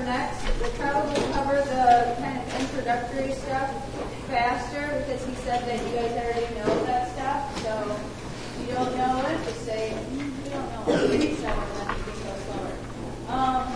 next. We'll probably cover the kind of introductory stuff faster because he said that you guys already know that stuff. So if you don't know it, just say, you don't know it. Maybe someone then you can go slower.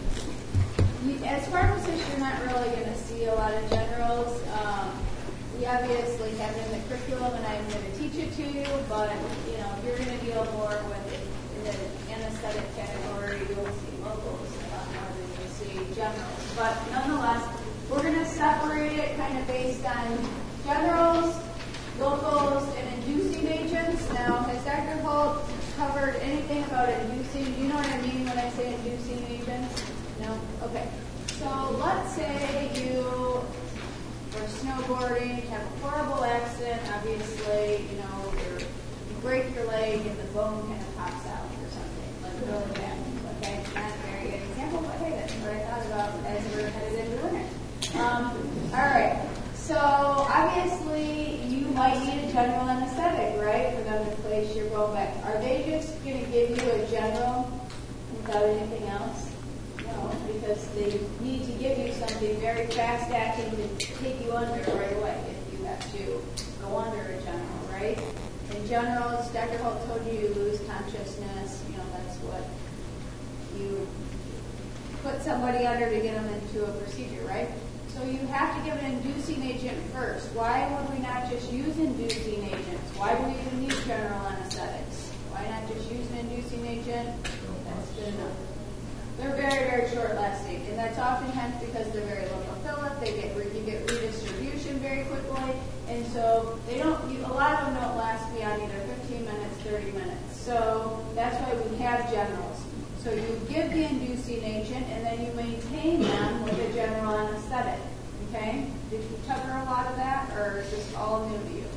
As pharmacists, you're not really going to see a lot of generals. We obviously have it in the curriculum, and I'm going to teach it to you, but, you know, if you're going to deal more with the anesthetic category, you'll see locals a lot more than you'll see generals. But nonetheless, we're going to separate it kind of based on generals, locals, and inducing agents. Now, has Dr. Holt covered anything about inducing? Do you know what I mean when I say inducing agents? No? Okay. So let's say you are snowboarding, have a horrible accident, obviously, you know, you break your leg and the bone kind of pops out or something, like really bad. Okay, not a very good example, but hey, that's what I thought about as we're headed into winter. All right, so obviously you might need a general anesthetic, right, for them to place your bone back. Are they just going to give you a general without anything else? No, because they need to give you something very fast-acting to take you under right away if you have to go under a general, right? In general, as Dr. Holt told you, you lose consciousness. You know, that's what you put somebody under to get them into a procedure, right? So you have to give an inducing agent first. Why would we not just use inducing agents? Why do we even need general anesthetics? Why not just use an inducing agent? That's good enough. They're very, very short-lasting, and that's oftentimes because they're very lipophilic. You get redistribution very quickly, and so they don't. A lot of them don't last beyond either 15 minutes, 30 minutes. So that's why we have generals. So you give the inducing agent, and then you maintain them with a general anesthetic. Okay? Did you cover a lot of that, or is this all new to you?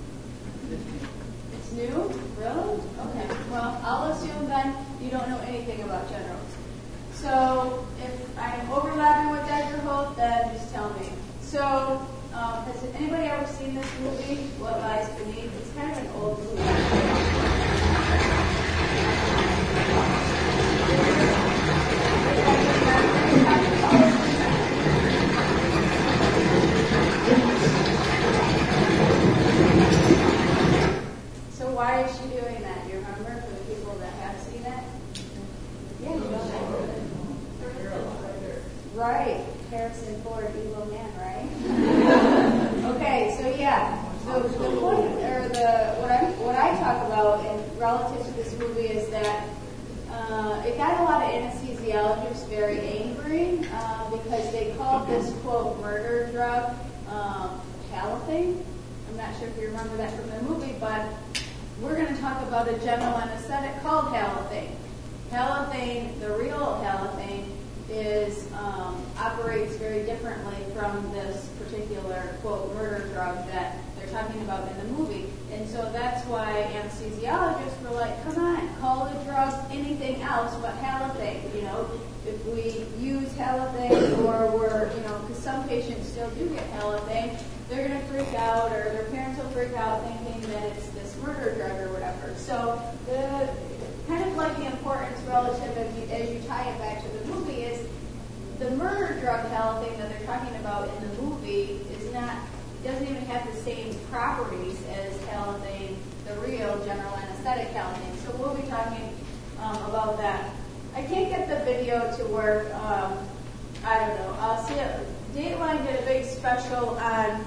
It's new? Really? Okay. Well, I'll assume then you don't know anything about generals. So if I'm overlapping with Dr. Holt, then just tell me. So has anybody ever seen this movie, What Lies Beneath? It's kind of an old movie. So why is she doing that? Do you remember for the people that have seen it? Yeah, you don't know. Right, Harrison Ford, evil man, right? Okay, so yeah, so the point, or what I talk about in relative to this movie is that it got a lot of anesthesiologists very angry because they called this quote murder drug halothane. I'm not sure if you remember that from the movie, but we're going to talk about a general anesthetic called halothane. Halothane, the real halothane, operates very differently from this particular, quote, murder drug that they're talking about in the movie. And so that's why anesthesiologists were like, come on, call the drug anything else but halothane. You know, if we use halothane or because some patients still do get halothane, they're going to freak out or their parents will freak out thinking that it's this murder drug or whatever. So the kind of like the importance relative as you tie it back to the movie is the murder drug halothane that they're talking about in the movie doesn't even have the same properties as halothane, the real general anesthetic halothane. So we'll be talking about that. I can't get the video to work. I don't know. I'll see it. Dateline did a big special on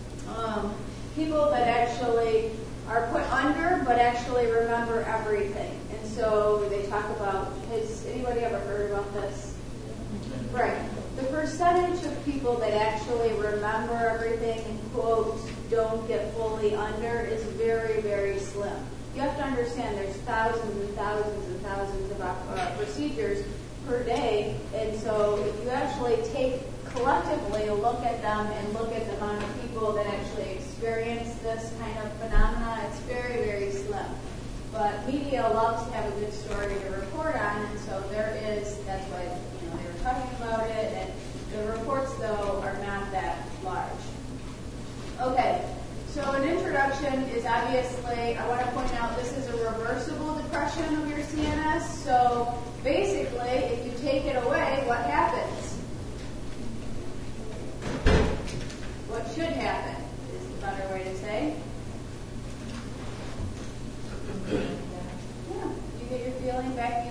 people that actually are put under but actually remember everything. And so they talk about, has anybody ever heard about this? Right. The percentage of people that actually remember everything and, quote, don't get fully under is very, very slim. You have to understand there's thousands and thousands and thousands of procedures per day. And so if you actually take collectively a look at them and look at the amount of people that actually experience this kind of phenomena, it's very, very slim. But media loves to have a good story to report on, and so that's why they were talking about it, and the reports, though, are not that large. Okay, so an introduction is obviously, I want to point out this is a reversible depression of your CNS, so basically, if you take it away, what happens?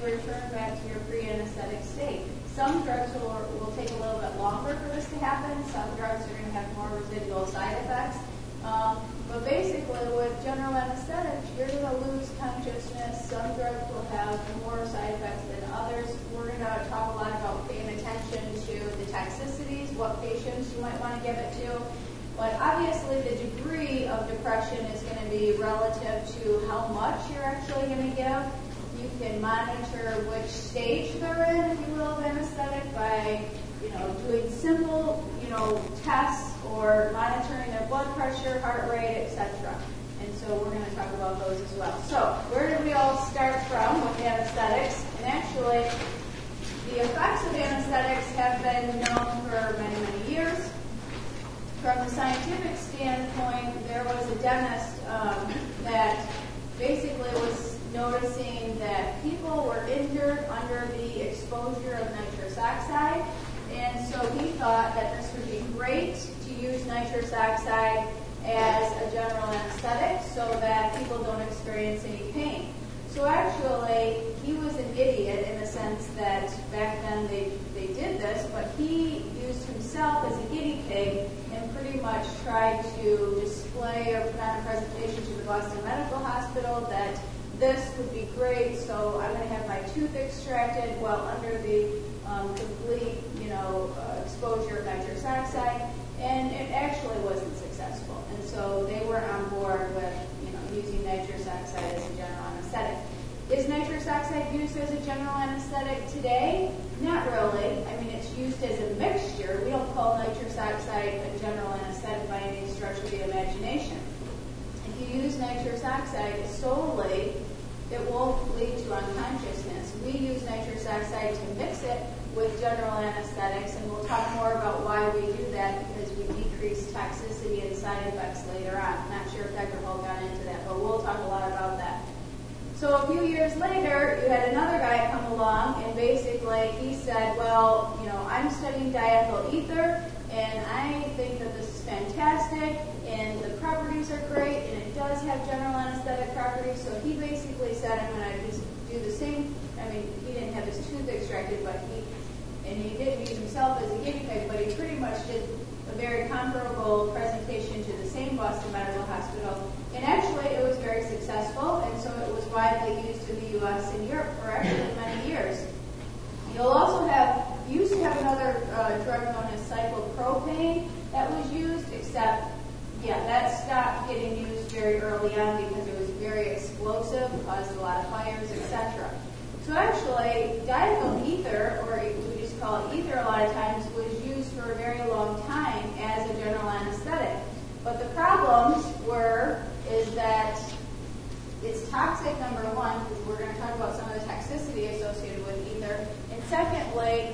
return back to your pre-anesthetic state. Some drugs will take a little bit longer for this to happen. Some drugs are going to have more residual side effects. But basically, with general anesthetics, you're going to lose consciousness. Some drugs will have more side effects than others. We're going to talk a lot about paying attention to the toxicities, what patients you might want to give it to. But obviously, the degree of depression is going to be relative to how much you're actually going to give. You can monitor which stage they're in, if you will, of anesthetic by, doing simple, tests or monitoring their blood pressure, heart rate, etc. And so we're going to talk about those as well. So where did we all start from with anesthetics? And actually, the effects of anesthetics have been known for many, many years. From the scientific standpoint, there was a dentist that basically was noticing that people were injured under the exposure of nitrous oxide. And so he thought that this would be great to use nitrous oxide as a general anesthetic so that people don't experience any pain. So actually, he was an idiot in the sense that back then they did this, but he used himself as a guinea pig and pretty much tried to display or put on a presentation to the Boston Medical Hospital that this would be great, so I'm going to have my tooth extracted while under the complete, exposure of nitrous oxide, and it actually wasn't successful. And so they were on board with, using nitrous oxide as a general anesthetic. Is nitrous oxide used as a general anesthetic today? Not really. I mean, it's used as a mixture. We don't call nitrous oxide a general anesthetic by any stretch of the imagination. If you use nitrous oxide solely, it won't lead to unconsciousness. We use nitrous oxide to mix it with general anesthetics, and we'll talk more about why we do that because we decrease toxicity and side effects later on. I'm not sure if Dr. Hall got into that, but we'll talk a lot about that. So a few years later, you had another guy come along, and basically he said, well, I'm studying diethyl ether, and I think that this is fantastic, and the properties are great, and it does have general anesthetic properties. So he basically said, I'm going to just do the same. I mean, he didn't have his tooth extracted, but he did use himself as a guinea pig, but he pretty much did a very comparable presentation to the same Boston Medical Hospital. And actually, it was very successful, and so it was widely used in the U.S. and Europe for actually many years. You'll also you used to have another drug known as cyclopropane that was used, except, that stopped getting used very early on because it was very explosive, caused a lot of fires, etc. So actually, diethyl ether, or we just call it ether a lot of times, was used for a very long time as a general anesthetic. But the problems is that it's toxic, number one, because we're going to talk about some of the toxicity associated with ether. And secondly,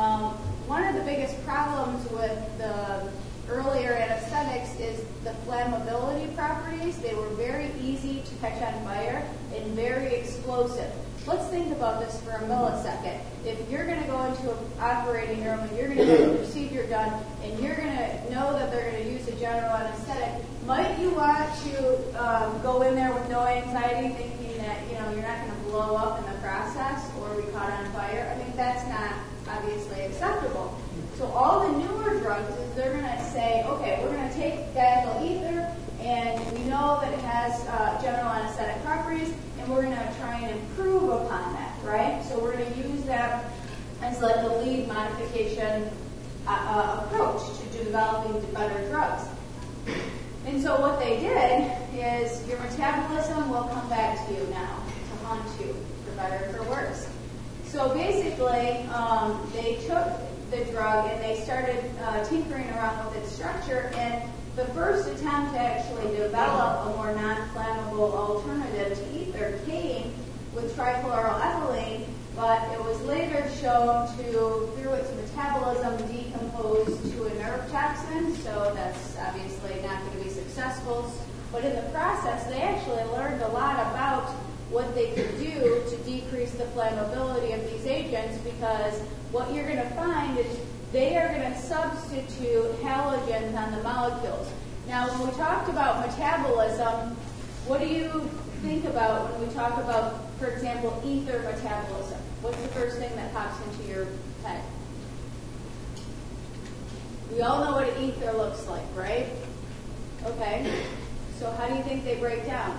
one of the biggest problems with the earlier anesthetics is the flammability properties. They were very easy to catch on fire and very explosive. Let's think about this for a millisecond. If you're going to go into an operating room and you're going to get a procedure done and you're going to know that they're going to use a general anesthetic, might you want to go in there with no anxiety thinking that, you're not going to blow up in the process or be caught on fire? I mean, that's not obviously acceptable. So all the newer drugs is they're going to say, okay, we're going to take diethyl ether and we know that it has general anesthetic properties, and we're going to try and improve upon that, right? So we're going to use that as like a lead modification approach to developing better drugs. And so what they did is your metabolism will come back to you now to haunt you, for better or for worse. So basically, they took the drug and they started tinkering around with its structure, and the first attempt to actually develop a more non-flammable alternative to ether came with trichloroethylene, but it was later shown to, through its metabolism, decompose to a nerve toxin, so that's obviously not going to be successful. But in the process, they actually learned a lot about what they could do to decrease the flammability of these agents, because what you're going to find is they are going to substitute halogens on the molecules. Now, when we talked about metabolism, what do you think about when we talk about, for example, ether metabolism? What's the first thing that pops into your head? We all know what an ether looks like, right? Okay. So how do you think they break down?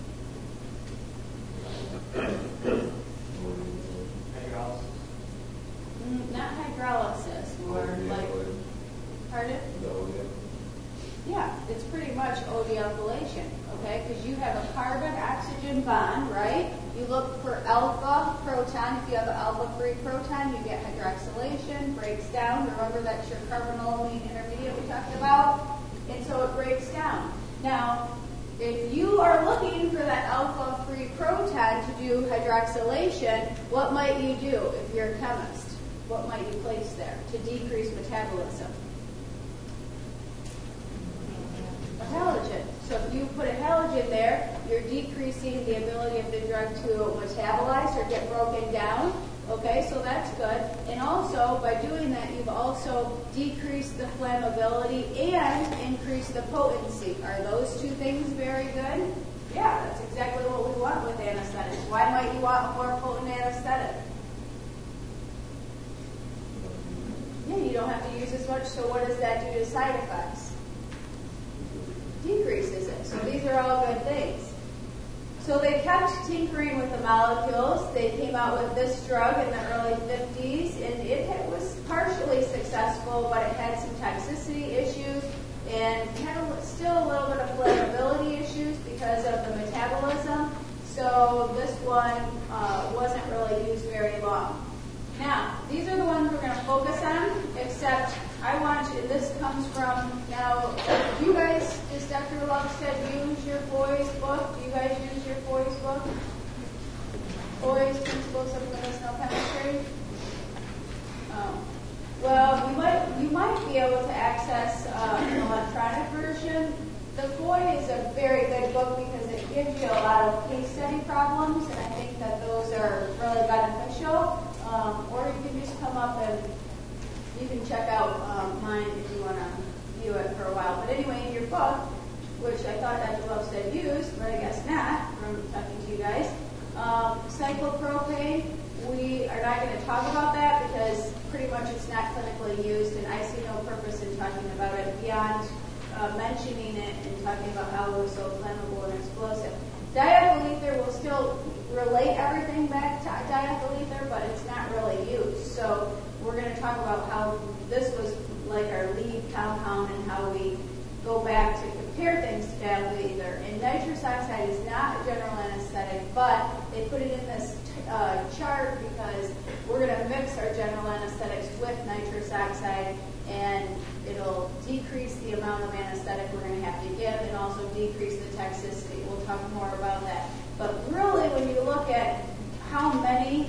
Hydrolysis. Not hydrolysis, more like, pardon? Yeah, it's pretty much O-dealkylation, okay? Because you have a carbon-oxygen bond, right? You look for alpha proton. If you have an alpha-free proton, you get hydroxylation, breaks down. Remember that's your carbonylamine intermediate we talked about? And so it breaks down. Now, if you are looking for that alpha-free proton to do hydroxylation, what might you do if you're a chemist? What might you place there to decrease metabolism? A halogen. So if you put a halogen there, you're decreasing the ability of the drug to metabolize or get broken down. Okay, so that's good. And also, by doing that, you've also decreased the flammability and increased the potency. Are those two things very good? Yeah, that's exactly what we want with anesthetics. Why might you want a more potent anesthetic? Yeah, you don't have to use as much, so what does that do to side effects? Decreases it. So these are all good things. So they kept tinkering with the molecules. They came out with this drug in the early 50s, and it was partially successful, but it had some toxicity issues and had still a little bit of flammability issues because of the metabolism. So this one wasn't really used very long. Now, these are the ones we're going to focus on, except I want you, this comes from, now, do you guys, does Dr. Lovestead use your Foy's book? Do you guys use your Foy's book? Foy's Principles of Medicinal Chemistry? Oh. Well, you might be able to access an electronic version. The Foy is a very good book because it gives you a lot of case study problems, and I think that those are really beneficial. Or you can just come up and you can check out mine if you want to view it for a while. But anyway, in your book, which I thought Dr. Lovestead used, but I guess not from talking to you guys, cyclopropane, we are not going to talk about that because pretty much it's not clinically used, and I see no purpose in talking about it beyond mentioning it and talking about how it was so flammable and explosive. Diethyl ether will still relate everything back to diethyl ether, but it's not really used. So we're going to talk about how this was like our lead compound and how we go back to compare things to diethyl ether. And nitrous oxide is not a general anesthetic, but they put it in this chart because we're going to mix our general anesthetics with nitrous oxide, and it'll decrease the amount of anesthetic we're going to have to give and also decrease the toxicity. We'll talk more about that. But really, when you look at how many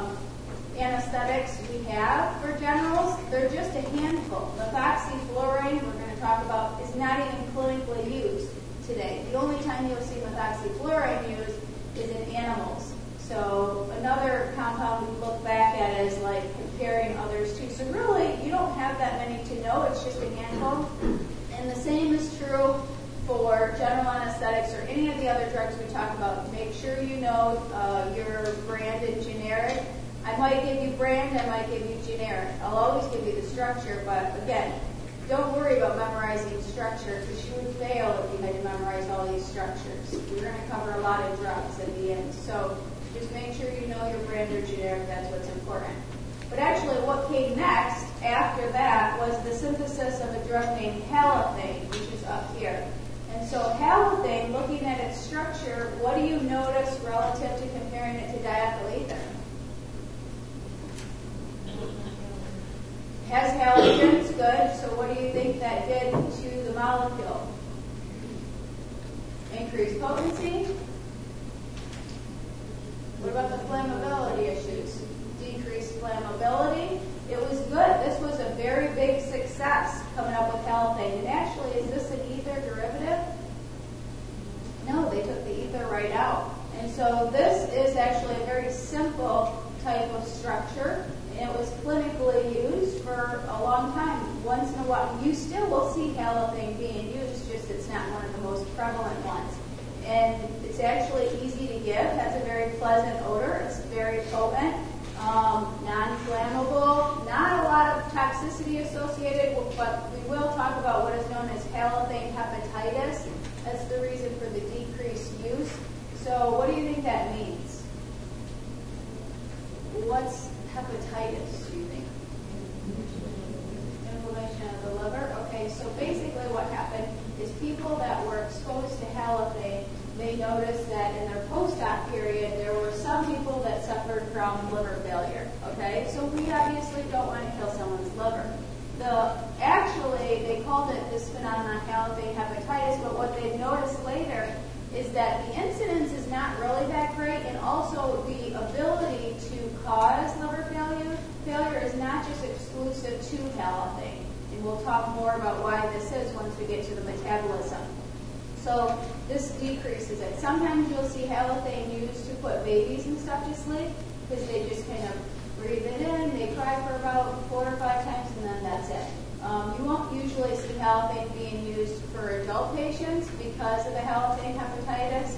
anesthetics we have for generals, they're just a handful. Methoxyfluorine, we're going to talk about, is not even clinically used today. The only time you'll see methoxyfluorine used is in animals. So another compound we look back at is like comparing others too. So really, you don't have that many to know. It's just a handful. And the same is true for general anesthetics or any of the other drugs we talk about. Make sure you know your brand and generic. I might give you brand, I might give you generic. I'll always give you the structure, but again, don't worry about memorizing structure because you would fail if you had to memorize all these structures. We're going to cover a lot of drugs at the end. So just make sure you know your brand or generic, that's what's important. But actually what came next after that was the synthesis of a drug named halothane, which is up here. And so halothane, looking at its structure, what do you notice relative to comparing it to diethyl ether? Has halogens, good. So what do you think that did to the molecule? Increased potency? What about the flammability issues? Decreased flammability? It was good. This was a very big success coming up with halothane. And actually, is this an ether derivative? No, they took the ether right out. And so this is actually a very simple type of structure. And it was clinically used for a long time. Once in a while, you still will see halothane being used, just it's not one of the most prevalent ones. And it's It's actually easy to give, has a very pleasant odor, it's very potent, non-flammable, not a lot of toxicity associated, but we will talk about what is known as halothane hepatitis. That's the reason for the decreased use. So what do you think that means? What's hepatitis, do you think? Inflammation of the liver? Okay, so basically what happened is people that were exposed to halothane, they noticed that in their post-op period, there were some people that suffered from liver failure, okay? So we obviously don't want to kill someone's liver. Actually, they called it this phenomenon halothane hepatitis, but what they've noticed later is that the incidence is not really that great, and also the ability to cause liver failure is not just exclusive to halothane. And we'll talk more about why this is once we get to the metabolism. So this decreases it. Sometimes you'll see halothane used to put babies and stuff to sleep because they just kind of breathe it in, they cry for about 4 or 5 times, and then that's it. You won't usually see halothane being used for adult patients because of the halothane hepatitis,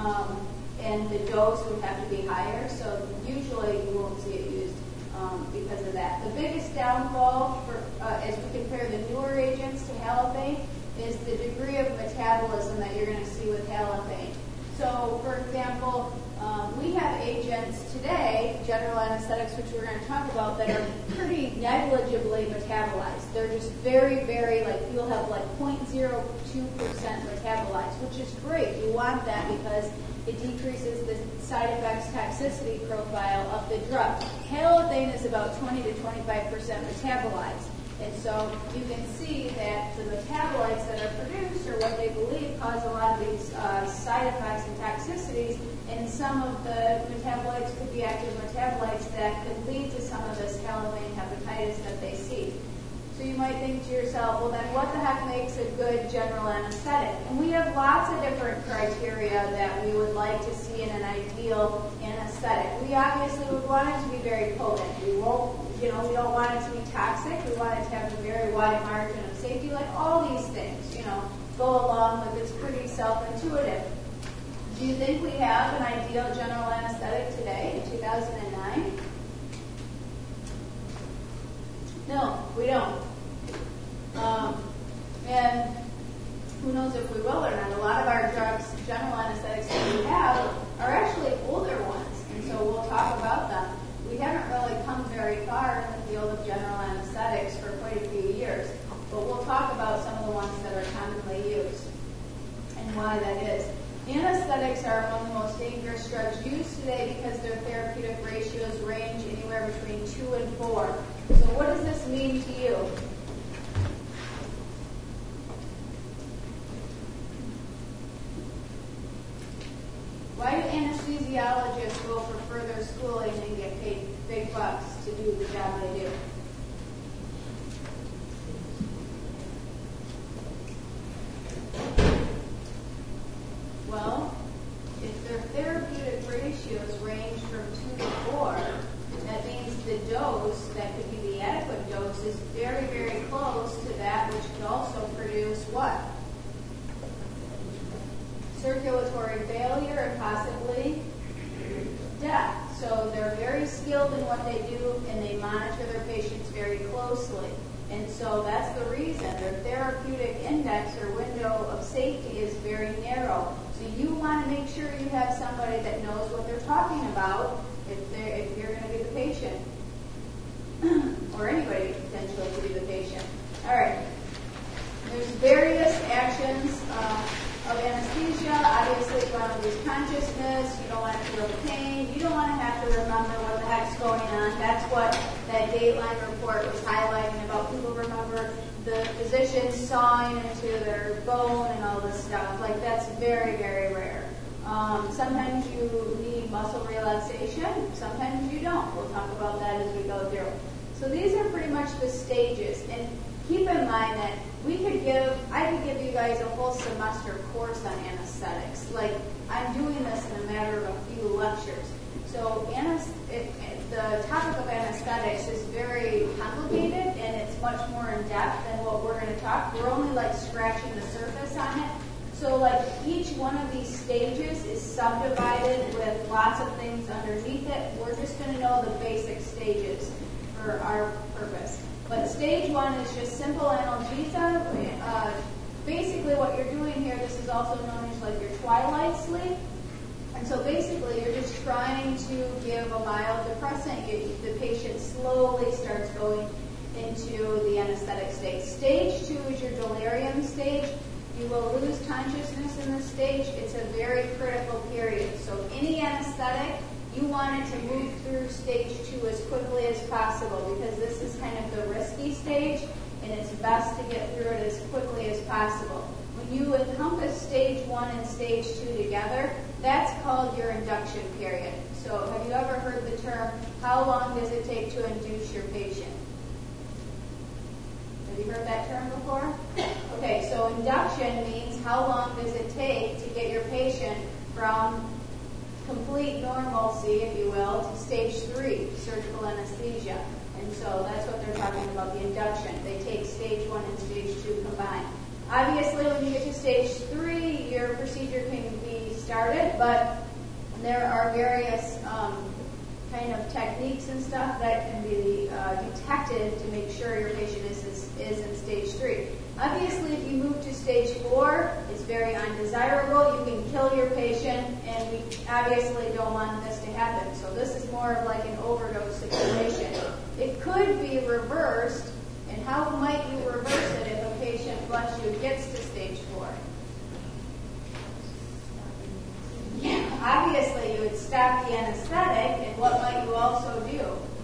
and the dose would have to be higher, so usually you won't see it used because of that. The biggest downfall as we compare the newer agents to halothane is the degree of metabolism that you're going to see with halothane. So, for example, we have agents today, general anesthetics, which we're going to talk about, that are pretty negligibly metabolized. They're just very, very, you'll have 0.02% metabolized, which is great. You want that because it decreases the side effects toxicity profile of the drug. Halothane is about 20 to 25% metabolized. And so you can see that the metabolites that are produced are what they believe cause a lot of these side effects and toxicities, and some of the metabolites could be active metabolites that could lead to some of this halothane hepatitis that they see. So you might think to yourself, well then what the heck makes a good general anesthetic? And we have lots of different criteria that we would like to see in an ideal anesthetic. We obviously would want it to be very potent. We don't want it to be toxic. We want it to have a very wide margin of safety, all these things, go along with it's pretty self-intuitive. Do you think we have an ideal general anesthetic today in 2009? No, we don't. And who knows if we will or not. A lot of our drugs, general anesthetics that we have, are actually older ones, and so we'll talk about them. We haven't really come very far in the field of general anesthetics for quite a few years, but we'll talk about some of the ones that are commonly used and why that is. Anesthetics are among the most dangerous drugs used today because their therapeutic ratios range anywhere between 2 and 4. So what does this mean to you? Why do anesthesiologists go for further schooling and get paid big bucks to do the job they do? Well, if their therapeutic ratios range from 2 to 4, that means the dose, that could be the adequate dose, is very, very close to that which could also produce what? Circulatory failure and possibly death. So they're very skilled in what they do, and they monitor their patients very closely. And so that's the reason their therapeutic index or window of safety is very narrow. So you want to make sure you have somebody that knows what they're talking about if you're going to be the patient. Or anybody potentially to be the patient. All right. There's various actions of anesthesia. Obviously, you want to lose consciousness. You don't want to feel the pain. You don't want to have to remember what the heck's going on. That's what that Dateline report was highlighting about. People remember the physicians sawing into their bone and all this stuff. That's very, very rare. Sometimes you need muscle relaxation. Sometimes you don't. We'll talk about that as we go through. So these are pretty much the stages. And keep in mind that I could give you guys a whole semester course on anesthetics. I'm doing this in a matter of a few lectures. So the topic of anesthetics is very complicated, and it's much more in depth than what we're going to talk. We're only scratching the surface on it. So like each one of these stages is subdivided with lots of things underneath it. We're just going to know the basic stages for our purpose. But stage 1 is just simple analgesia. Basically what you're doing here, this is also known as like your twilight sleep. And so basically you're just trying to give a mild depressant. The patient slowly starts going into the anesthetic state. Stage 2 is your delirium stage. You will lose consciousness in this stage. It's a very critical period. So any anesthetic, you want it to move through stage 2 as quickly as possible because this is kind of the risky stage, and it's best to get through it as quickly as possible. When you encompass stage 1 and stage 2 together, that's called your induction period. So have you ever heard the term, how long does it take to induce your patient? Have you heard that term before? Okay, so induction means how long does it take to get your patient from complete normalcy, if you will, to stage 3, surgical anesthesia. And so that's what they're talking about, the induction. They take stage 1 and stage 2 combined. Obviously, when you get to stage 3, your procedure can be started, but there are various kind of techniques and stuff that can be detected to make sure your patient is in stage 3. Obviously, if you move to stage 4, it's very undesirable. You can kill your patient, and we obviously don't want this to happen. So this is more of like an overdose situation. It could be reversed, and how might you reverse it if a patient, bless you, gets to stage 4? Yeah, obviously you would stop the anesthetic, and what might you also do?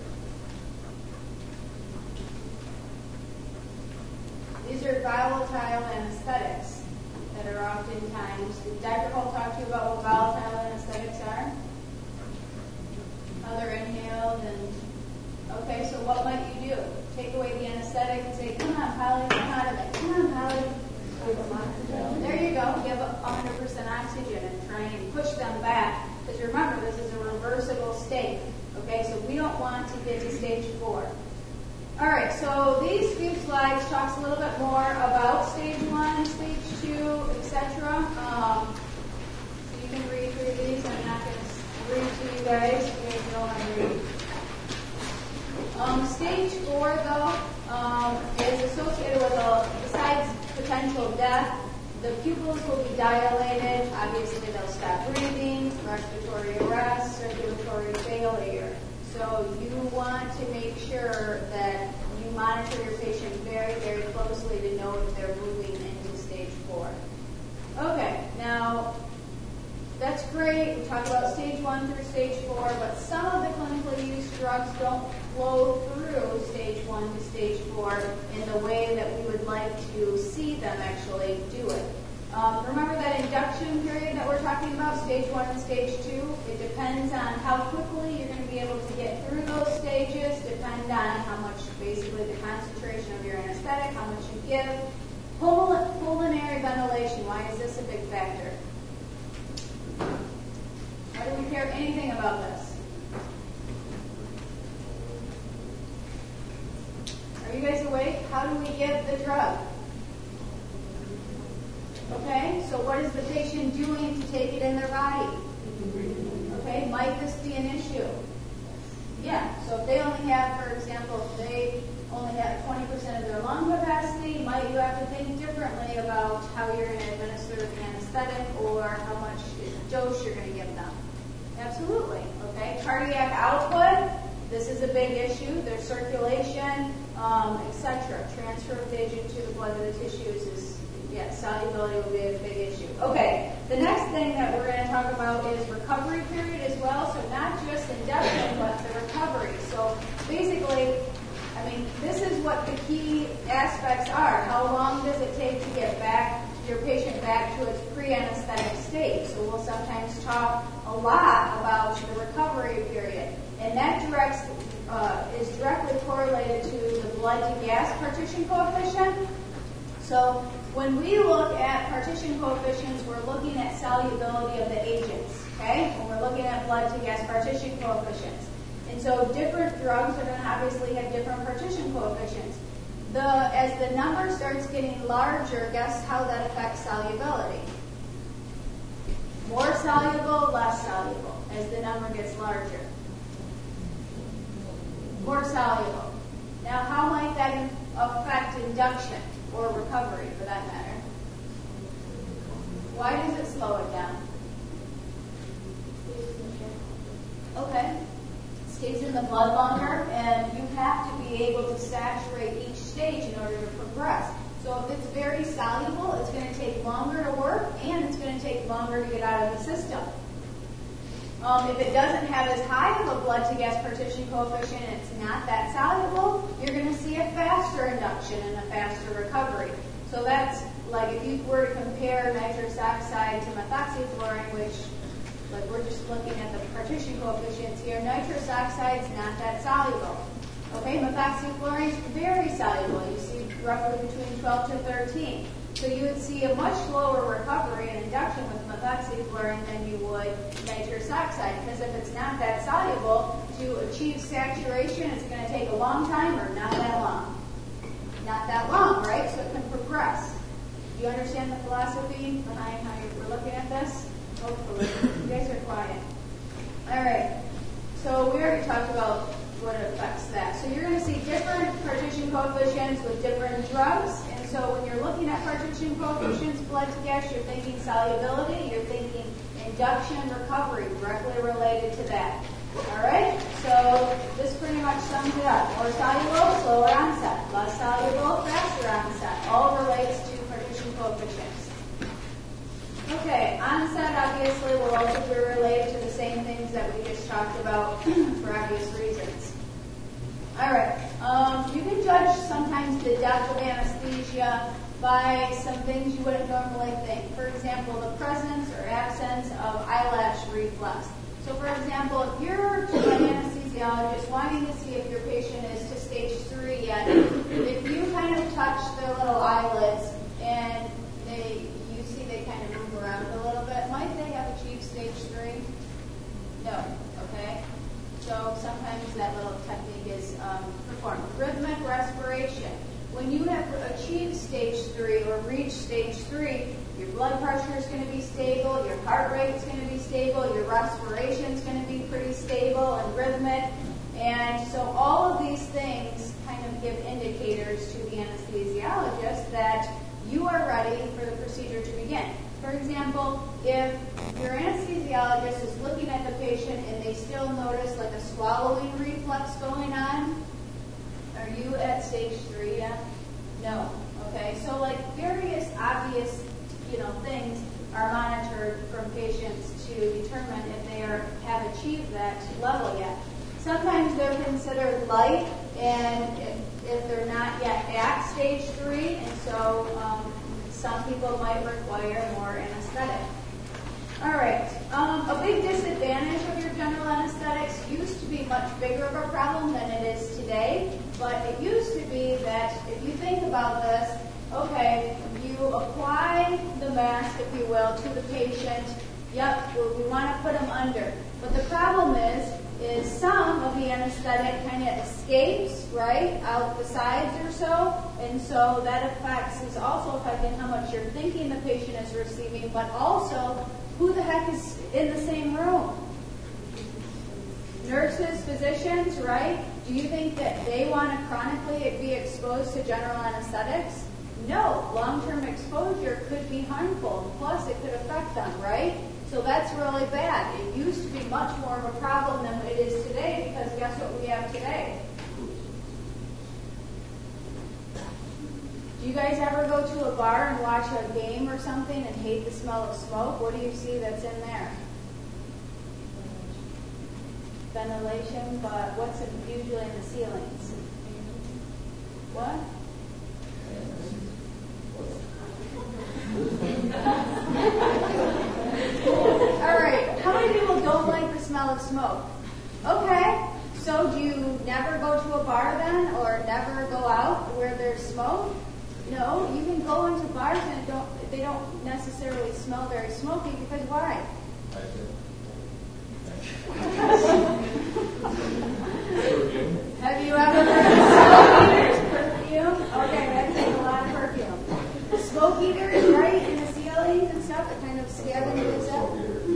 These are volatile anesthetics that are oftentimes, did Dr. Holt talk to you about what volatile anesthetics are? How they're inhaled and, okay, so what might you do? Take away the anesthetic and say, come on, Polly, come out of it. Come on, Polly. There you go. Give 100% oxygen and try and push them back. Because remember, this is a reversible state. Okay, so we don't want to get to stage 4. All right, so these few slides talks a little bit more about stage 1, stage 2, etc. So you can read through these. I'm not going to read to you guys. You guys know how to read. Stage 4, though, is associated with, besides potential death, the pupils will be dilated. Obviously, they'll stop breathing, respiratory arrest, circulatory failure. So you want to make sure that you monitor your patient very, very closely to know if they're moving into stage 4. Okay, now that's great. We talk about stage 1 through stage 4, but some of the clinically used drugs don't flow through stage 1 to stage 4 in the way that we would like to see them actually do it. Remember that induction period that we're talking about, stage 1 and stage 2? It depends on how quickly you're going to be able to get through those stages, depend on how much, basically the concentration of your anesthetic, how much you give. Pulmonary ventilation, why is this a big factor? Why do we care anything about this? Are you guys awake? How do we give the drug? Okay, so what is the patient doing to take it in their body? Okay, might this be an issue? Yeah, so if they only have, for example, if they only have 20% of their lung capacity, might you have to think differently about how you're going to administer the anesthetic or how much dose you're going to give them? Absolutely, okay. Cardiac output, this is a big issue. There's circulation, etc. Transfer of the agent to the blood to the tissues is, solubility will be a big issue. Okay, the next thing that we're going to talk about is recovery period as well. So not just induction, but the recovery. So basically, this is what the key aspects are. How long does it take to get your patient back to its pre-anesthetic state? So we'll sometimes talk a lot about the recovery period. And that is directly correlated to the blood-to-gas partition coefficient. So when we look at partition coefficients, we're looking at solubility of the agents, okay? When we're looking at blood-to-gas partition coefficients. And so different drugs are going to obviously have different partition coefficients. As the number starts getting larger, guess how that affects solubility? More soluble, less soluble, as the number gets larger. More soluble. Now, how might that affect induction or recovery, for that matter? Why does it slow it down? Okay. It stays in the blood longer, and you have to be able to saturate each stage in order to progress. So if it's very soluble, it's going to take longer to work, and it's going to take longer to get out of the system. If it doesn't have as high of a blood-to-gas partition coefficient, and it's not that soluble, you're going to see a faster induction and a faster recovery. So that's like if you were to compare nitrous oxide to methoxyfluorine, which, like, we're just looking at the partition coefficients here. Nitrous oxide is not that soluble. Okay, methoxyfluorine is very soluble. You see roughly between 12 to 13. So you would see a much slower recovery and induction with methoxyfluorine than you would nitrous oxide, because if it's not that soluble, to achieve saturation, it's going to take a long time or not that long. Not that long, right? So it can progress. Do you understand the philosophy behind how we're looking at this? Hopefully. You guys are quiet. All right. So we already talked about what affects that. So you're going to see different partition coefficients with different drugs. And so when you're looking at partition coefficients, blood to gas, you're thinking solubility, you're thinking induction, recovery, directly related to that. All right? So this pretty much sums it up. More soluble, slower onset. Less soluble, faster onset. All relates to partition coefficients. Okay, onset obviously will also be related to the same things that we just talked about for obvious reasons. All right, you can judge sometimes the depth of anesthesia by some things you wouldn't normally think. For example, the presence or absence of eyelash reflux. So for example, if you're an anesthesiologist wanting to see if your patient is to stage 3 yet, if you kind of touch their little eyelids and you see they kind of move around a little bit, might they have achieved stage 3? No, okay? So sometimes that little technique is performed. Rhythmic respiration. When you have achieved stage 3 or reached stage 3, your blood pressure is going to be stable, your heart rate is going to be stable, your respiration is going to be pretty stable and rhythmic. And so all of these things kind of give indicators to the anesthesiologist that you are ready for the procedure to begin. For example, if your anesthesiologist is looking at the patient and they still notice like a swallowing reflex going on, are you at stage 3 yet? No. Okay, so like various obvious, things are monitored from patients to determine if they have achieved that level yet. Sometimes they're considered light, and if they're not yet at stage 3, and so some people might require more anesthetic. All right. A big disadvantage of your general anesthetics used to be much bigger of a problem than it is today, but it used to be that if you think about this, okay, you apply the mask, if you will, to the patient. Yep, we want to put them under. But the problem is some of the anesthetic kind of escapes, right, out the sides or so, and so that is also affecting how much you're thinking the patient is receiving, but also who the heck is in the same room? Nurses, physicians, right? Do you think that they want to chronically be exposed to general anesthetics? No. Long-term exposure could be harmful. Plus, it could affect them, right? So that's really bad. It used to be much more of a problem than it is today, because guess what we have today? Do you guys ever go to a bar and watch a game or something and hate the smell of smoke? What do you see that's in there? Ventilation, but what's usually in the ceilings? What? All right, how many people don't like the smell of smoke? Okay, so do you never go to a bar then, or never go out where there's smoke? No, you can go into bars and they don't necessarily smell very smoky, because why? Have you ever heard of smoke eaters? Perfume? Okay, that takes a lot of perfume. Smoke eaters, right, in the ceilings and stuff that kind of scavenge this up.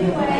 anyway,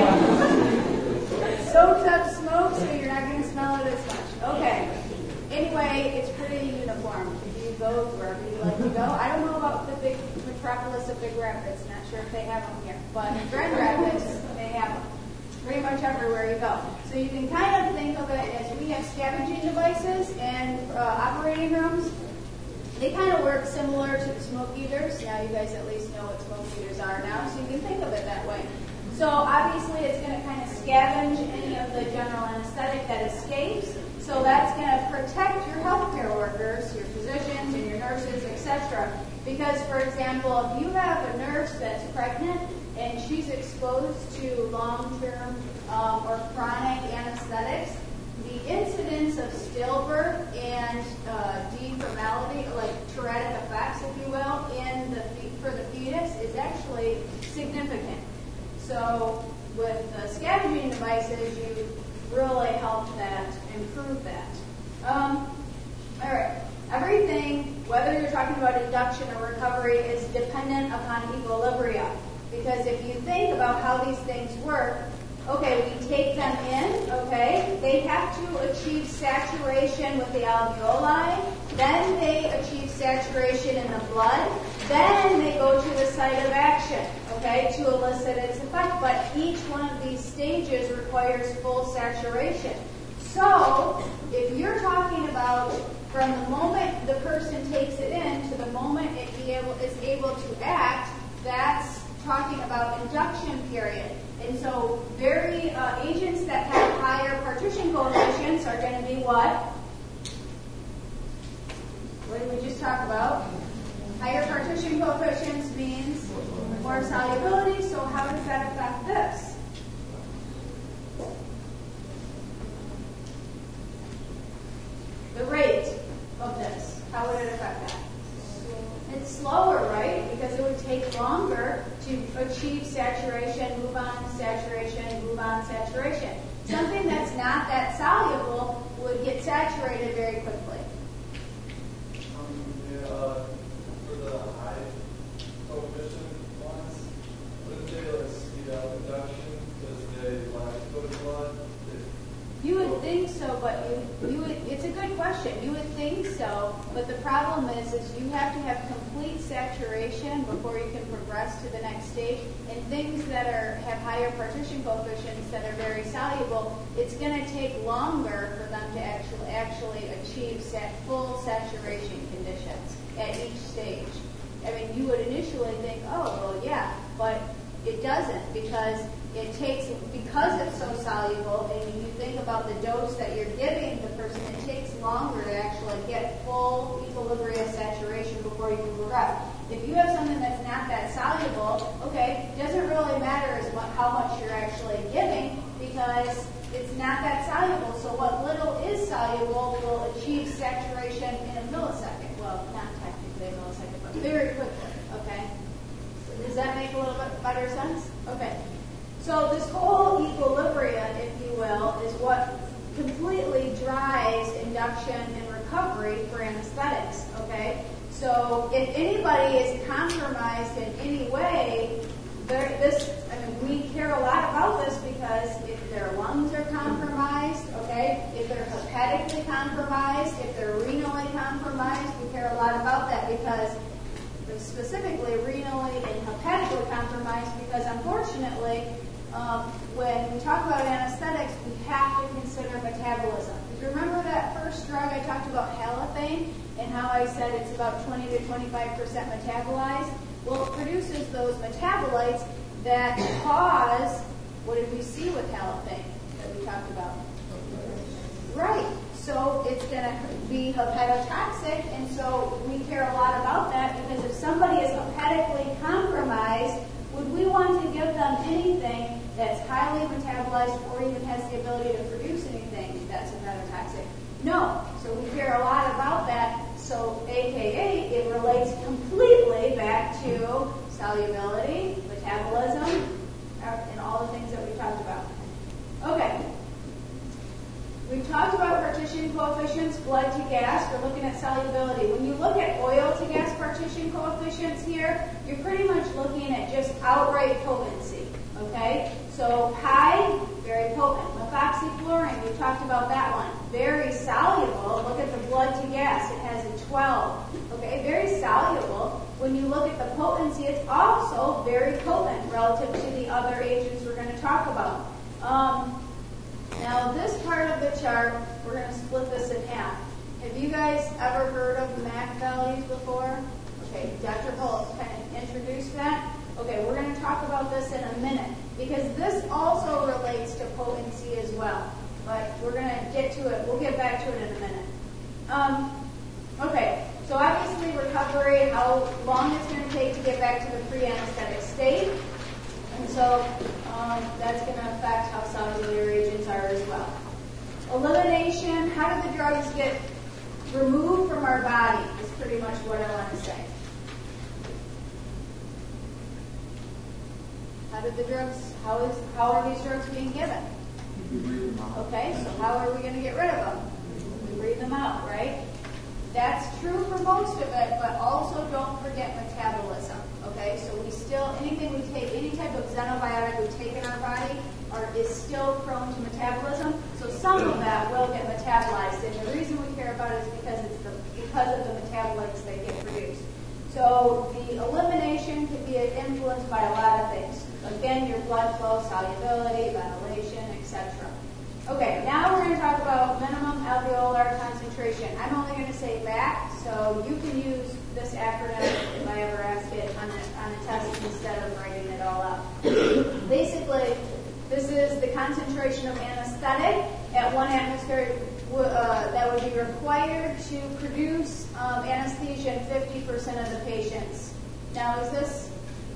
soaks up smoke, so you're not going to smell it as much. Okay. Anyway, it's pretty uniform. If you go wherever you like to go. I don't know about the big metropolis of Big Rapids. Not sure if they have them here. But in Grand Rapids, they have them. Pretty much everywhere you go. So you can kind of think of it as we have scavenging devices and operating rooms. They kind of work similar to the smoke eaters. Now you guys at least know what smoke eaters are now, so you can think of it that way. So obviously it's going to kind of scavenge any of the general anesthetic that escapes. So that's going to protect your healthcare workers, your physicians and your nurses, etc. Because, for example, if you have a nurse that's pregnant and she's exposed to long-term or chronic anesthetics, the incidence of stillbirth and deformality, like Tourette effects, if you will, for the fetus is actually significant. So with the scavenging devices, you really help that, improve that. All right. Everything, whether you're talking about induction or recovery, is dependent upon equilibria. Because if you think about how these things work, okay, we take them in, okay, they have to achieve saturation with the alveoli, then they achieve saturation in the blood, then they go to the site of action, okay, to elicit its effect. But each one of these stages requires full saturation. So, if you're talking about from the moment the person takes it in to the moment it is able to act, that's talking about induction period. And so agents that have higher partition coefficients are going to be what? What did we just talk about? Higher partition coefficients means more solubility, so how does that affect this? The rate of this, how would it affect that? It's slower, right? Because it would take longer to achieve saturation, move on to saturation, move on to saturation. Something that's not that soluble would get saturated very quickly. For the high coefficient ones, wouldn't they speed up induction because they lack good blood? You would think so, but it's a good question. You would think so, but the problem is you have to have complete saturation before you can progress to the next stage. And things that have higher partition coefficients that are very soluble, it's going to take longer for them to actually achieve full saturation conditions at each stage. I mean, you would initially think, oh, well, yeah, but it doesn't because it's so soluble, and you think about the dose that you're giving the person, it takes longer to actually get full equilibrium saturation before you can progress. If you have something that's not that soluble, okay, it doesn't really matter how much you're actually giving because it's not that soluble. So what little is soluble will achieve saturation in a millisecond. Well, not technically a millisecond, but very quickly, okay? Does that make a little bit better sense? Okay. So this whole equilibrium, if you will, is what completely drives induction and recovery for anesthetics, okay? So if anybody is compromised in any way, we care a lot about this because if their lungs are compromised, okay, if they're hepatically compromised, if they're renally compromised, we care a lot about that because specifically renally and hepatically compromised because unfortunately when we talk about anesthetics, we have to consider metabolism. If you remember that first drug I talked about, halothane, and how I said it's about 20 to 25% metabolized? Well, it produces those metabolites that cause, what did we see with halothane that we talked about? Right. So it's going to be hepatotoxic, and so we care a lot about that because if somebody is hepatically compromised, would we want to give them anything that's highly metabolized or even has the ability to produce anything that's hepatotoxic? No. So we care a lot about that. So AKA, it relates completely back to solubility, metabolism, and all the things that we talked about. Okay. We've talked about partition coefficients, blood to gas. We're looking at solubility. When you look at oil to gas partition coefficients here, you're pretty much looking at just outright potency. Okay? So So high, very potent. Methoxyfluorine, we talked about that one. Very soluble. Look at the blood to gas. It has a 12. Okay, very soluble. When you look at the potency, it's also very potent relative to the other agents we're going to talk about. Now this part of the chart, we're going to split this in half. Have you guys ever heard of MAC values before? Okay, Dr. Holt kind of introduced that. Okay, we're going to talk about this in a minute because this also relates to potency as well. But we're going to get to it. We'll get back to it in a minute. Okay, so obviously recovery, how long it's going to take to get back to the pre-anesthetic state. And so that's going to affect how soluble your agents are as well. Elimination, how do the drugs get removed from our body is pretty much what I want to say. How are these drugs being given? Okay, so how are we going to get rid of them? We breathe them out, right? That's true for most of it, but also don't forget metabolism. Okay, so we still, anything we take, any type of xenobiotic we take in our body is still prone to metabolism. So some of that will get metabolized, and the reason we care about it is because of the metabolites that get produced. So the elimination could be influenced by a lot of things. Again, your blood flow, solubility, ventilation, etc. Okay, now we're going to talk about minimum alveolar concentration. I'm only going to say MAC, so you can use this acronym if I ever ask it on a test instead of writing it all out. Basically, this is the concentration of anesthetic at 1 atmosphere that would be required to produce anesthesia in 50% of the patients. Now, is this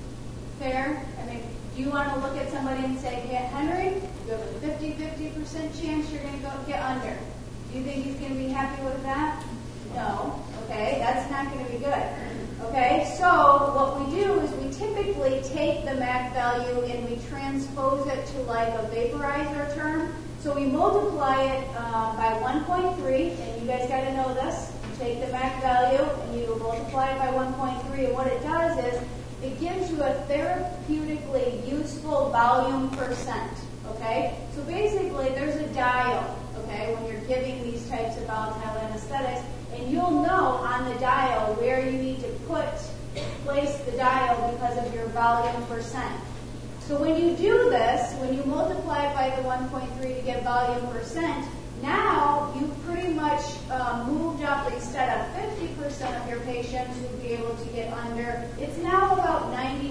fair? I mean, do you want to look at somebody and say, hey, Henry, you have a 50% chance you're going to get under. Do you think he's going to be happy with that? No. Okay, that's not going to be good. Okay, so what we do is we typically take the MAC value and we transpose it to like a vaporizer term. So we multiply it by 1.3, and you guys got to know this. You take the MAC value and you multiply it by 1.3, and what it does is it gives you a therapeutically useful volume percent. Okay, so basically there's a dial. Okay, when you're giving these types of volatile anesthetics, and you'll know on the dial where you need to place the dial because of your volume percent. So when you do this, when you multiply it by the 1.3 to get volume percent, now you've pretty much moved up. Instead of 50% of your patients who'd be able to get under, it's now about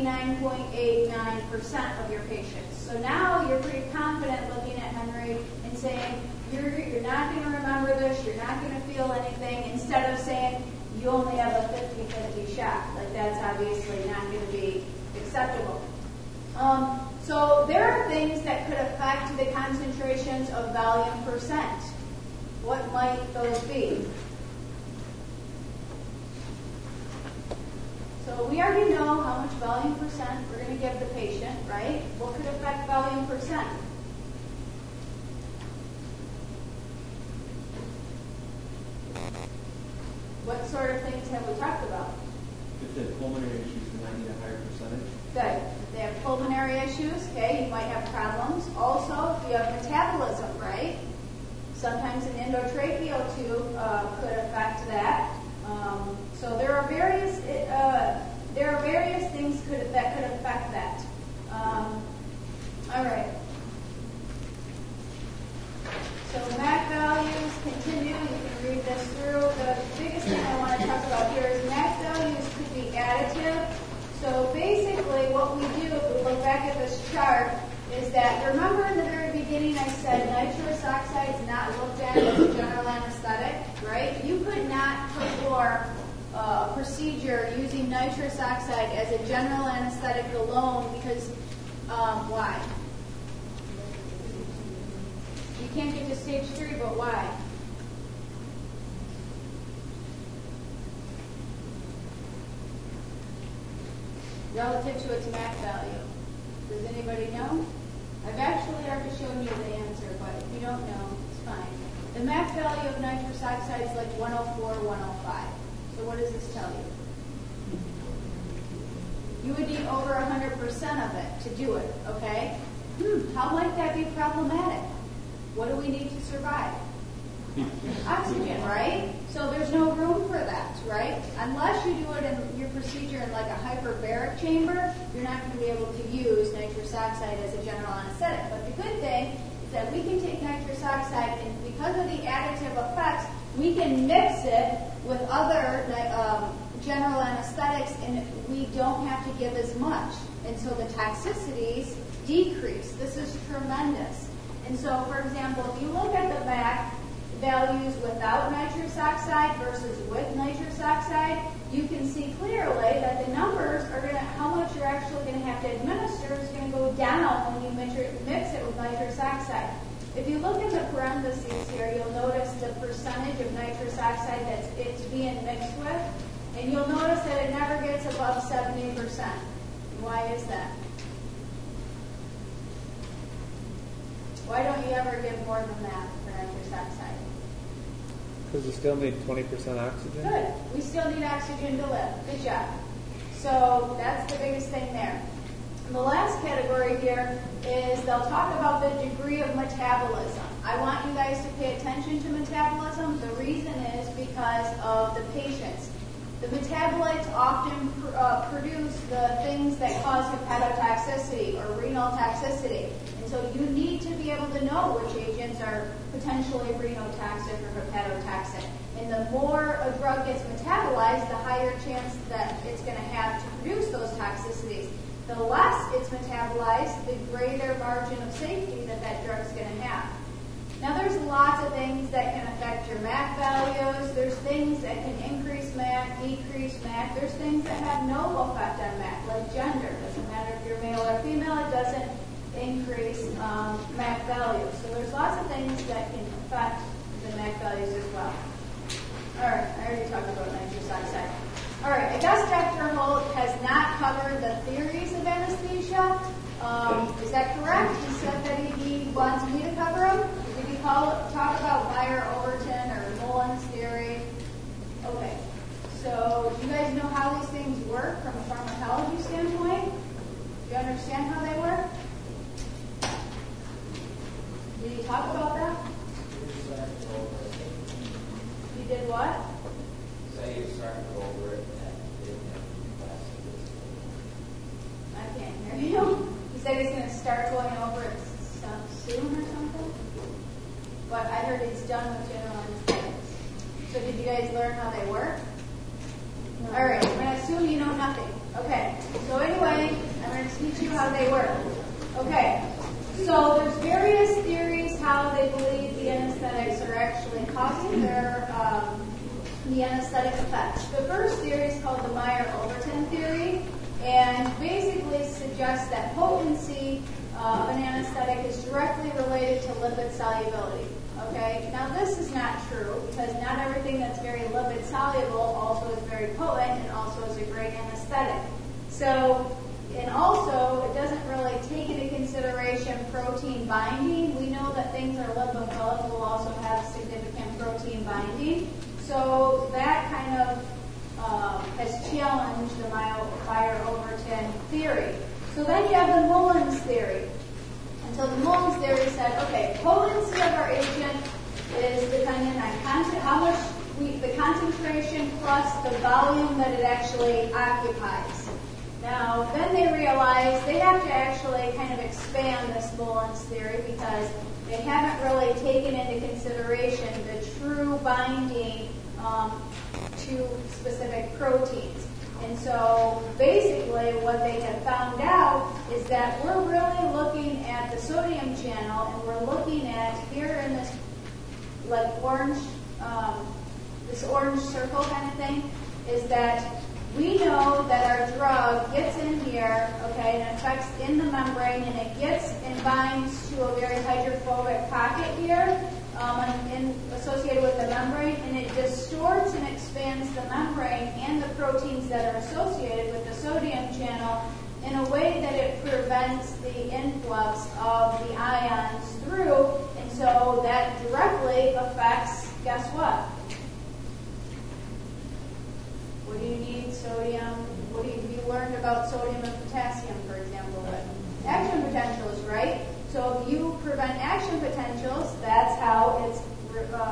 99.89% of your patients. So now you're pretty confident looking at Henry and saying, you're not going to remember this, you're not going to feel anything, instead of saying you only have a 50-50 shot. Like, that's obviously not going to be acceptable. So there are things that could affect the concentrations of volume percent. What might those be? So we already know how much volume percent we're going to give the patient, right? What could affect volume percent? What sort of things have we talked about? If they have pulmonary issues, they might need a higher percentage. Good. If they have pulmonary issues, okay, you might have problems. Also, if you have metabolism, right? Sometimes an endotracheal tube could affect that. So there are various things that could affect that. All right. So MAC values continue. You can read this through. The biggest thing I want to talk about here is MAC values could be additive. So basically what we do, if we look back at this chart, is that, remember in the very beginning I said nitrous oxide is not looked at as a general anesthetic, right? You could not perform a procedure using nitrous oxide as a general anesthetic alone because, why? You can't get to stage 3, but why? Relative to its MAC value. Does anybody know? I've actually already shown you the answer, but if you don't know, it's fine. The MAC value of nitrous oxide is like 104, 105. So what does this tell you? You would need over 100% of it to do it, okay? how might that be problematic? What do we need to survive? Oxygen, right? So there's no room for that, right? Unless you do it in your procedure in like a hyperbaric chamber, you're not going to be able to use nitrous oxide as a general anesthetic. But the good thing is that we can take nitrous oxide, and because of the additive effects, we can mix it with other general anesthetics, and we don't have to give as much. And so the toxicities decrease. This is tremendous. And so, for example, if you look at the MAC values without nitrous oxide versus with nitrous oxide, you can see clearly that the numbers are going to, how much you're actually going to have to administer is going to go down when you mix it with nitrous oxide. If you look at the parentheses here, you'll notice the percentage of nitrous oxide that it's being mixed with, and you'll notice that it never gets above 70%. Why is that? Why don't you ever give more than that for nitrous oxide? Because we still need 20% oxygen? Good. We still need oxygen to live. Good job. So that's the biggest thing there. And the last category here is they'll talk about the degree of metabolism. I want you guys to pay attention to metabolism. The reason is because of the patients. The metabolites often produce the things that cause hepatotoxicity or renal toxicity. And so you need to be able to know which agents are potentially renotoxic or hepatotoxic. And the more a drug gets metabolized, the higher chance that it's going to have to produce those toxicities. The less it's metabolized, the greater margin of safety that that drug's going to have. Now, there's lots of things that can affect your MAC values. There's things that can increase MAC, decrease MAC. There's things that have no effect on MAC, like gender. It doesn't matter if you're male or female. It doesn't increase MAC values. So there's lots of things that can affect the MAC values as well. All right, I already talked about nitrous oxide. All right, I guess Dr. Holt has not covered the theories of anesthesia. Is that correct? He said that he wants me to cover them. Did he talk about Meyer-Overton or Mullen's theory? Okay. So do you guys know how these things work from a pharmacology standpoint? Do you understand how they work? Did he talk about that? He did what? Say you start over it I can't hear you. He said he's going to start going over it soon or something. But I heard he's done with general anesthetics. So did you guys learn how they work? No. All right, I'm going to assume you know nothing. Okay, so anyway, I'm going to teach you how they work. Okay, so there's various theories how they believe the anesthetics are actually causing the anesthetic effects. The first theory is called the Meyer-Overton theory, and basically suggests that potency of an anesthetic is directly related to lipid solubility. Okay, now this is not true because not everything that's very lipid soluble also is very potent and also is a great anesthetic. So, and also it doesn't really take into consideration protein binding. We know that things that are lipophilic will also have significant protein binding. So that kind of has challenged the Meyer-Overton theory. So then you have the Mullen's theory. And so the Mullen's theory said, okay, potency of our agent is dependent on how much the concentration plus the volume that it actually occupies. Now, then they realized they have to actually kind of expand this Mullen's theory because they haven't really taken into consideration the true binding to specific proteins. And so basically what they have found out is that we're really looking at the sodium channel, and we're looking at here in this like orange, this orange circle kind of thing, is that we know that our drug gets in here, okay, and it affects in the membrane, and it gets and binds to a very hydrophobic pocket here, associated with the membrane, and it distorts and expands the membrane and the proteins that are associated with the sodium channel in a way that it prevents the influx of the ions through, and so that directly affects, guess what? What do you need? Sodium. What do you learned about sodium and potassium, for example? Action potentials, right?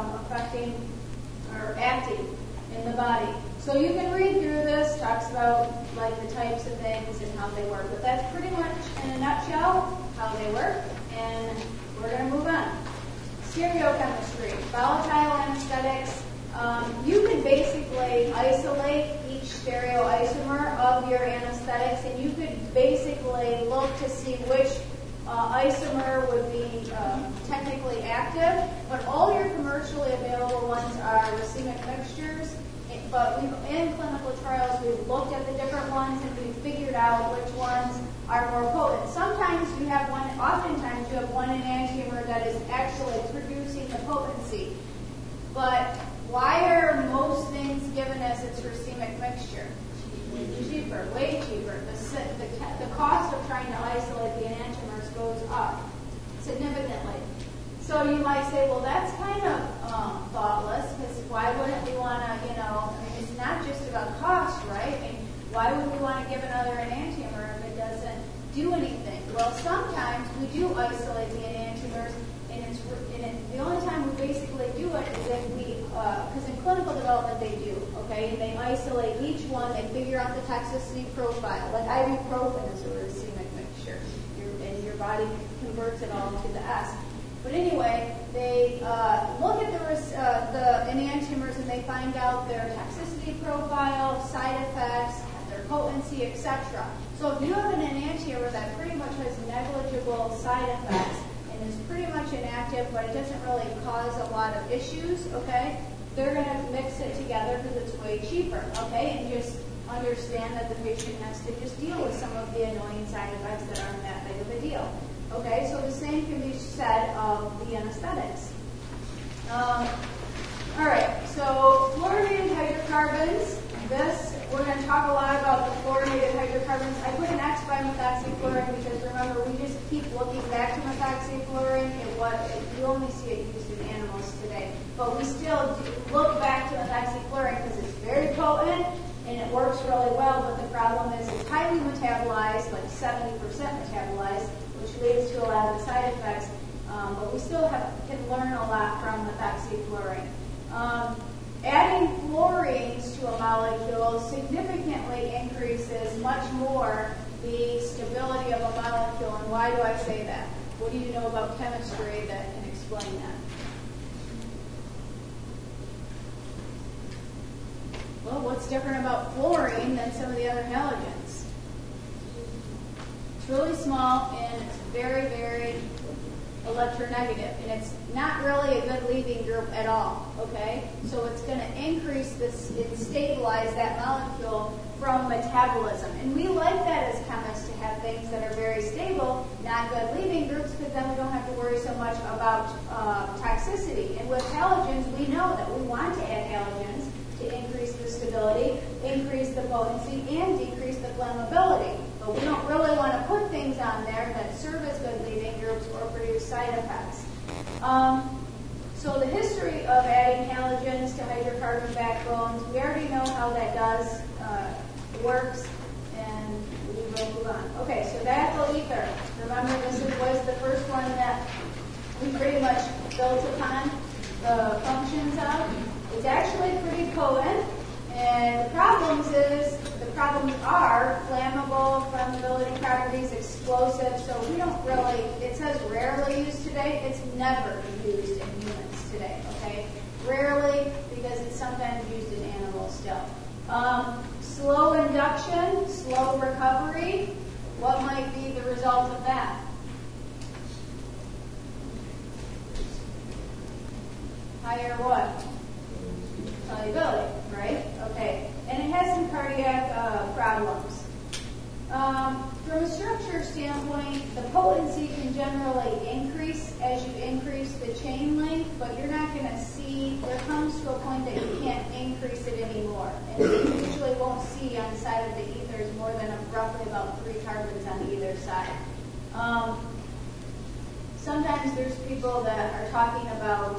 affecting or acting in the body. So you can read through this, talks about like the types of things and how they work. But that's pretty much in a nutshell how they work. And we're going to move on. Stereochemistry, volatile anesthetics. You could basically isolate each stereoisomer of your anesthetics, and you could basically look to see which isomer would be technically active. But all your commercially available ones are racemic mixtures. But in clinical trials, we've looked at the different ones and we've figured out which ones are more potent. Sometimes you have one, oftentimes you have one enantiomer that is actually producing the potency. But why are most things given as its racemic mixture? Cheaper, way cheaper. The cost of trying to isolate the enantiomers goes up significantly. So you might say, well, that's kind of thoughtless, because why wouldn't we want to, it's not just about cost, right? I mean, why would we want to give another enantiomer if it doesn't do anything? Well, sometimes we do isolate the enantiomers, and the only time we basically do it is if we, because in clinical development they do, okay? And they isolate each one, they figure out the toxicity profile. Like ibuprofen is a racemic mixture, and your body converts it all to the S. But anyway, they look at the enantiomers and they find out their toxicity profile, side effects, their potency, etc. So if you have an enantiomer that pretty much has negligible side effects and is pretty much inactive, but it doesn't really cause a lot of issues, okay, they're going to mix it together because it's way cheaper, okay, and just understand that the patient has to just deal with some of the annoying side effects that aren't that big of a deal. Okay, so the same can be said of the anesthetics. All right, so fluorinated hydrocarbons. We're going to talk a lot about the fluorinated hydrocarbons. I put an X by methoxyfluorine because remember, we just keep looking back to methoxyfluorine. You only see it used in animals today. But we still look back to methoxyfluorine because it's very potent and it works really well. But the problem is it's highly metabolized, like 70% metabolized, which leads to a lot of the side effects, but we still can learn a lot from methoxyfluorine. Adding fluorines to a molecule significantly increases much more the stability of a molecule. And why do I say that? What do you know about chemistry that can explain that? Well, what's different about fluorine than some of the other halogens? It's really small and it's very, very electronegative, and it's not really a good leaving group at all, okay? So it's going to increase this and stabilize that molecule from metabolism. And we like that as chemists, to have things that are very stable, not good leaving groups, because then we don't have to worry so much about toxicity. And with halogens, we know that we want to add halogens to increase the stability, increase the potency, and decrease the flammability. But we don't really want to put things on there that serve as good leaving groups or produce side effects. So the history of adding halogens to hydrocarbon backbones, we already know how that works, and we will move on. Okay, so diethyl ether. Remember, this was the first one that we pretty much built upon the functions of. It's actually pretty potent, and the problems are flammable, flammability properties, explosive, so we don't really, it says rarely used today, it's never used in humans today, okay? Rarely, because it's sometimes used in animals still. Slow induction, slow recovery, what might be the result of that? Higher what? Solubility, right? Okay. And it has some cardiac problems. From a structure standpoint, the potency can generally increase as you increase the chain length, but you're not going to see, there comes to a point that you can't increase it anymore. And you usually won't see on the side of the ethers more than roughly about 3 carbons on either side. Sometimes there's people that are talking about,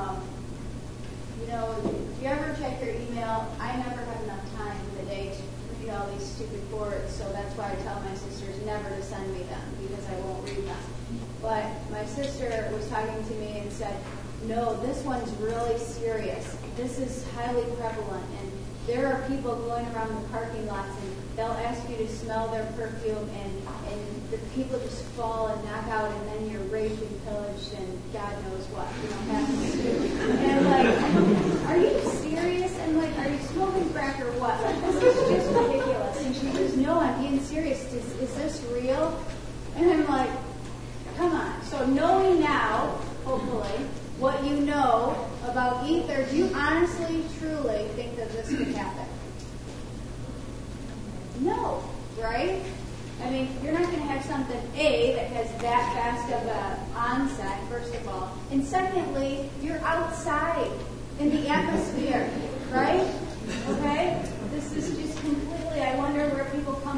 if you ever check your email, I never have enough time in the day to read all these stupid boards, so that's why I tell my sisters never to send me them, because I won't read them. But my sister was talking to me and said, no, this one's really serious. This is highly prevalent, and there are people going around the parking lots, and they'll ask you to smell their perfume, and the people just fall and knock out, and then you're raped and pillaged, and God knows what, happens to you. And like, are you serious? And like, are you smoking crack or what? Like, this is just ridiculous. And she goes, no, I'm being serious. Is this real? And I'm like, come on. So knowing now, hopefully, what you know about ether, do you honestly, truly think that this could happen? No, right? I mean, you're not going to have something, A, that has that fast of an onset, first of all. And secondly, you're outside in the atmosphere, right? Okay? This is just completely, I wonder where people come